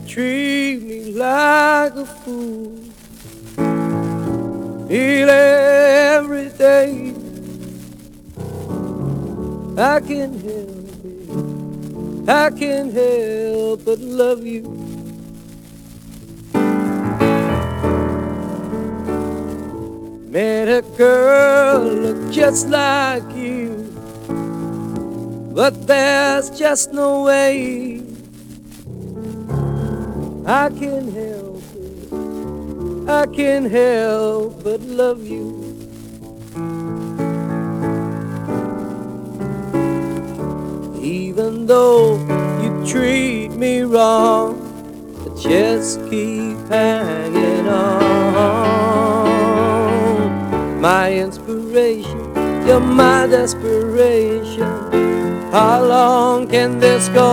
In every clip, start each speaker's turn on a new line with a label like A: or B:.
A: treat me like a fool nearly every day. I can't help it, I can't help but love you. Met a girl look just like you, but there's just no way. I can't help it, I can't help but love you. Even though you treat me wrong, I just keep hanging on. My inspiration, you're my desperation. How long can this go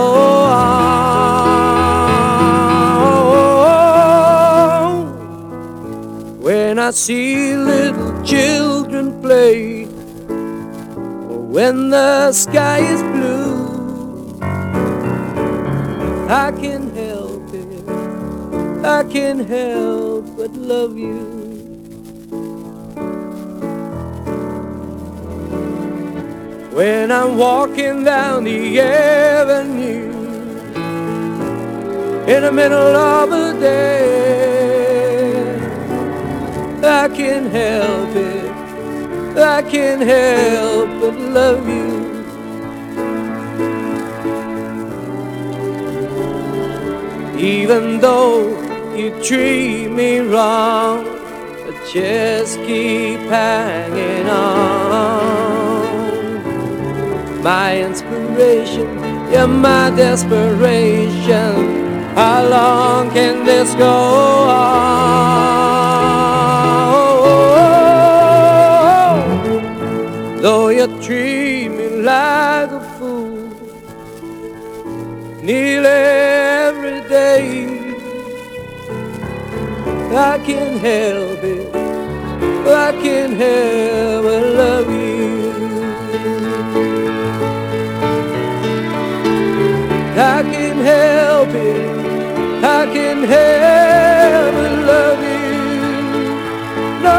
A: on? When I see little children play, or when the sky is blue, I can't help it, I can't help but love you. When I'm walking down the avenue in the middle of the day, I can't help it, I can't help but love you. Even though you treat me wrong, I just keep hanging on. My inspiration, you're my desperation. How long can this go on? Though you treat me like a fool nearly every day, I can't help it, I can't help but love you. I can't help it, I can't help but love you. No,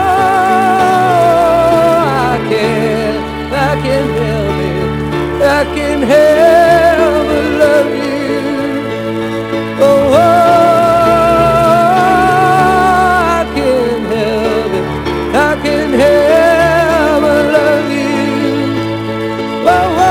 A: I can't help it, I can't help but love you. Oh, I can't help it, I can't help but love you. Oh,